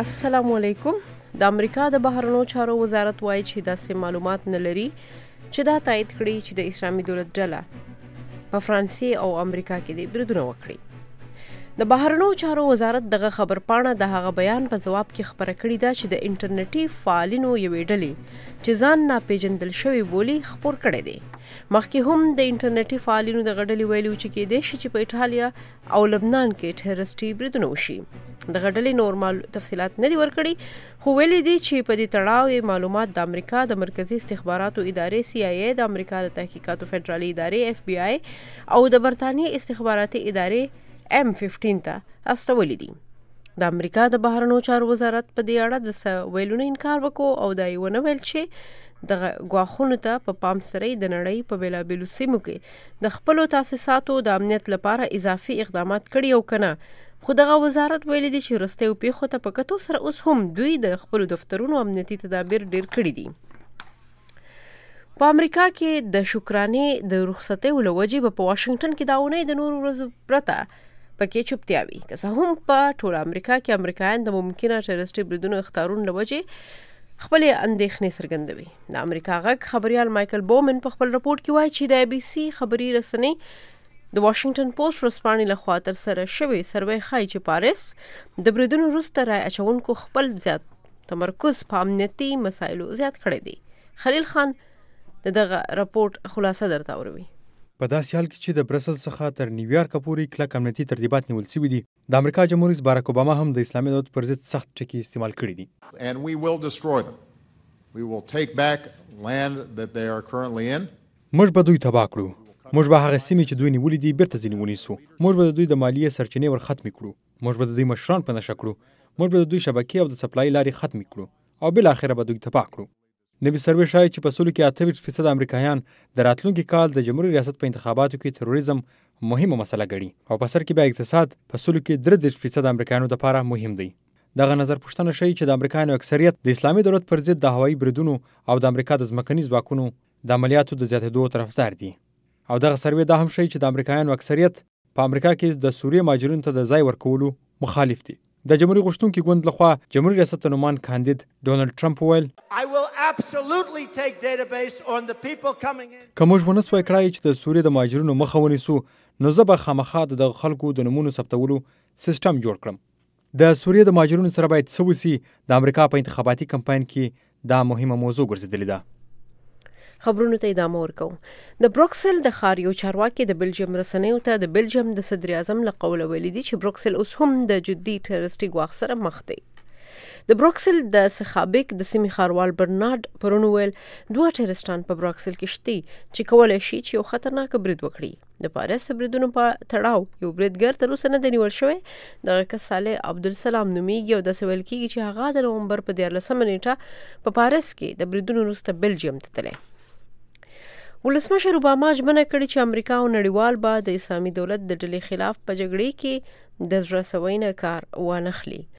السلام علیکم. د امریکا د بهرنیو چارو وزارت وایي چې داسې معلومات نه لري چې دا تایید کړي چې د اسلامي دولت ډله په فرانسې او امریکا کې د بریدونه وکړي. د بهرنیو چارو وزارت دغه خبرپاڼه د هغه بیان په ځواب کې خبره کړې ده چې د انټرنیټي فعالینو یوې ډلې چې ځان ناپېژندل شوی بولي خپور کړی دی. مخکې هم د انټرنیټي فعالینو دغه ډلې ویلي و چې کېدای شي چې په ایټالیا او لبنان کې ټیررسټي بریدونه وشي. دغه ډلې نور تفصیلات نه دي ورکړي، خو ویلي دي چې په دې تړاو معلومات د امریکا د مرکزي استخباراتو ادارې CIA، د امریکا د تحقیقاتو فدرالي ادارې FBI او د برطانیې استخباراتي ادارې M15 ته استولي دي. د امریکا د بهرنیو چارو وزارت په دې اړه د ویلو نه انکار وکړ او دا یې ونه ویل چې د ګواښونو ته په پام سره د نړۍ په بېلابېلو سیمو کې د خپلو تاسیساتو د امنیت لپاره اضافي اقدامات کړي او کنه. خو دغه وزارت ویلي دي چې وروستیو پیښو ته په کتو سره اوس هم دوی د خپلو دفترونو امنیتي تدابیر ډیر کړي دي. په امریکا کې د شکرانې د رخصتیو له وجې په واشنګټن کې دا اونۍ د نورو ورځو پرته پکې چوپتیا وي، که څه هم په ټوله امریکا کې امریکایان د ممکنه ټیررسټي بریدونو اخطارونو له وجې خپلې اندېښنې څرګندوي. د امریکا غږ خبریال مایکل بومن په خپل راپورټ کې وایي چې د ABC خبري رسنۍ د واشنګټن پوسټ ورځپاڼې لخوا ترسره شوی سروې ښایي چې پاریس د بریدونو وروسته رای اچونکو خپل زیات تمرکز په امنیتي مسایلو زیات کړی دی. خلیل خان دغه راپورټ خلاصه درته وروي. په داسې حال کې چې د برسل څخه تر نیویارک پورې کلک امنیتي ترتیبات نیول شوي دي، د امریکا جمهور رئیس باراک اوباما هم د اسلامي دولت پر ضد سخت ټکي استعمال کړي دي. And we will destroy them. We will take back land that they are currently in. موږ به دوی تباه کړو. موږ به هغه سیمې چې دوی نیولې دي بیرته ځینې ونیسو. موږ به د دوی د مالیې سرچینې ور ختمې کړو. موږ به د دوی مشران په نشه کړو. موږ به د دوی شبکې او د سپلای لارې ختمې کړو او بالاخره به دوی تباه کړو. نوي سروې ښایي چې په سلو کې 28% امریکایان د راتلونکي کال د جمهوري ریاست په انتخاباتو کې تروریزم مهمه مسله ګڼي او په سر کې بیا اقتصاد په سلو کې 33% امریکایانو لپاره مهم دی. دغه نظر پوښتنه ښیي چې د امریکایانو اکثریت د اسلامي دولت پر ضد د هوایي بریدونو او د امریکا د ځمکني ځواکونو د عملیاتو د زیاتېدو طرفدار دي. او دغه سروې دا هم ښیي چې د امریکایانو اکثریت په امریکا کې د سوریې مهاجرینو ته د ځای ورکولو مخالف دي. د جمهوریت غوښتونکي ګوند لخوا جمهوریت ریاست ته نومان کاندید ډونالډ ټرمپ وویل که موږ ونه سوای کړای چې د سوریې د مهاجرینو مخه ونیسو، نو زه به خامخا د دغه خلکو د نومونو ثبتولو سیستم جوړ کړم. د سوریې د مهاجرینو سره باید څه وسي، د امریکا په انتخاباتي کمپاین کې دا مهمه موضوع ګرځېدلې ده. خبرونو ته ادامه ورکوم. د بروکسل د ښاریو چارواکي د بلجیم رسنیو ته د بلجیم د صدر اعظم له قوله ویلي دي چې بروکسل اوس هم د جدي ټیررسټي ګواښ سره مخ دی. د بروکسل د سخابک د سیمې ښاروال برنارد پرون ویل 2 ټیررسټان په بروکسل کې شته چې کولی شي چې یو خطرناک برید وکړي. د پاریس بریدونو په تړاو یو بریدګر تر اوسه نه دی نیول شوی. دغه کس صالح عبدالسلام نومیږي او داسې ویل کېږي چې هغه د نومبر په 14 نیټه په پاریس کې د بریدونو وروسته بلجیم ته تللی. ولسمشر اوباما ژمنه کړې چې امریکا او نړیوال به د اسلامي دولت د ډلې خلاف په جګړې کې د زړه سوي نه کار وانخلي.